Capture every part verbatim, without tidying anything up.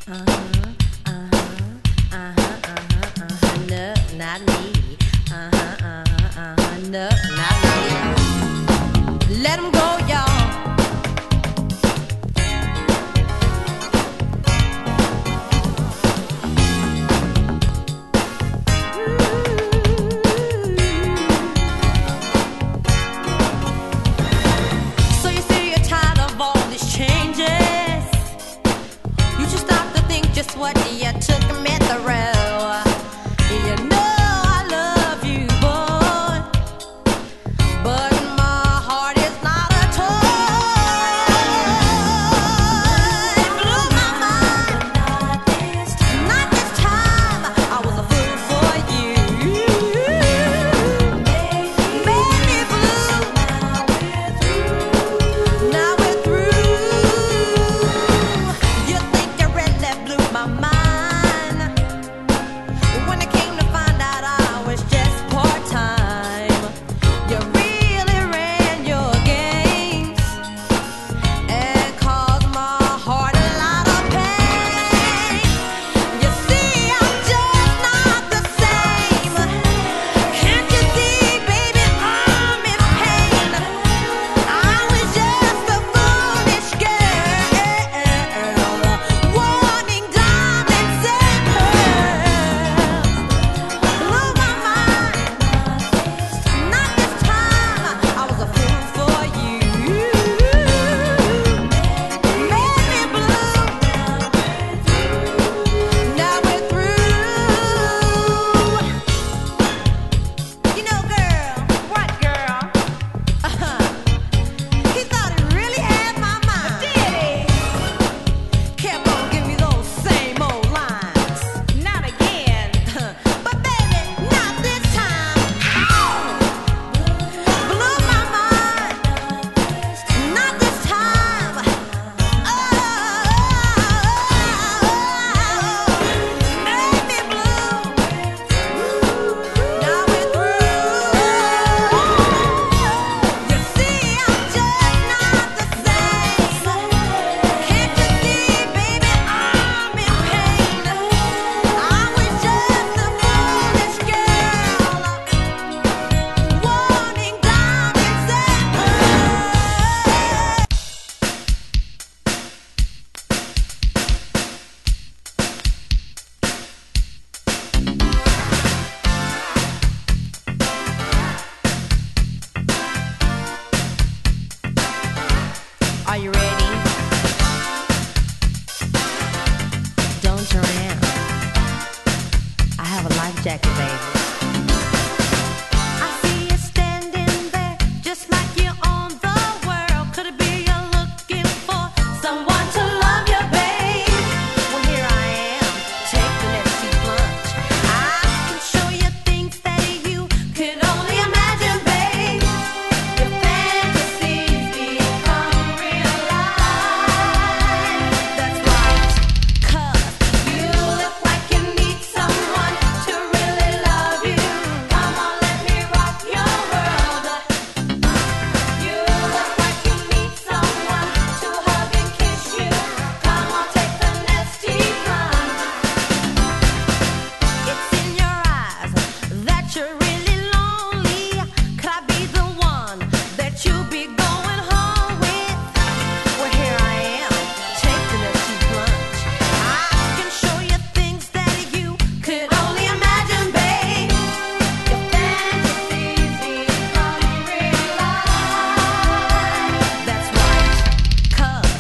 Uh-huh, uh-huh, uh-huh, uh-huh, uh-huh. No, not me. Uh-huh, uh-huh, uh-huh. No, not me. Let 'em go, y'all. So you say you're tired of all these changes. You should stop to think just what you took me through. You know I love you, boy, but my heart is not a toy. It blew my mind. Not this time. I was a fool for you. Made me blue. Now we're through. You think you really blew my mind when it came to find out I was just part-time. You really ran your games and caused my heart a lot of pain. You see, I'm just not the same. Can't you see, baby, I'm in pain. I was just a foolish girl, wanting diamonds and pearls. Blew my mind. Not this time. I was a fool for you. Made me blue. Now we're through. You know, girl. What, girl? Uh-huh. He thought he really had my mind. Did he? Kept on giving me those same old lines. Not again. But baby, not this time. Blew my mind. Not this time. Oh, made me blue. Now we're through. You see, I'm just not the same. Can't you see, baby, I'm in pain. I was just a foolish girl, wanting diamonds and pearls. Are you ready? Don't turn around. I have a life jacket, baby. I see you standing there, just like you own the world. Could it be you're looking for someone to love you, babe? Well, here I am, taking that sea plunge. I can show you things that you could only imagine, babe. Your fantasies become real life. That's right, 'cause you look like you need someone to really love you. Come on, let me rock your world. You look like you need someone to hug and kiss you. Come on, take the nasty plunge. It's in your eyes that you're really lonely. Could I be the one that you'll be going home with? Well, here I am, taking a deep plunge. I can show you things that you could only imagine, babe. Your fantasies become real life. That's right, 'cause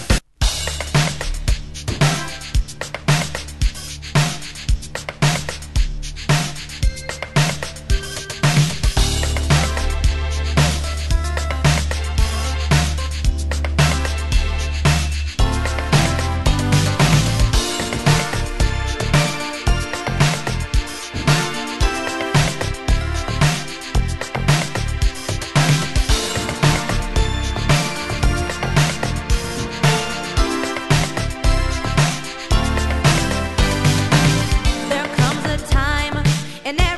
there comes a time in every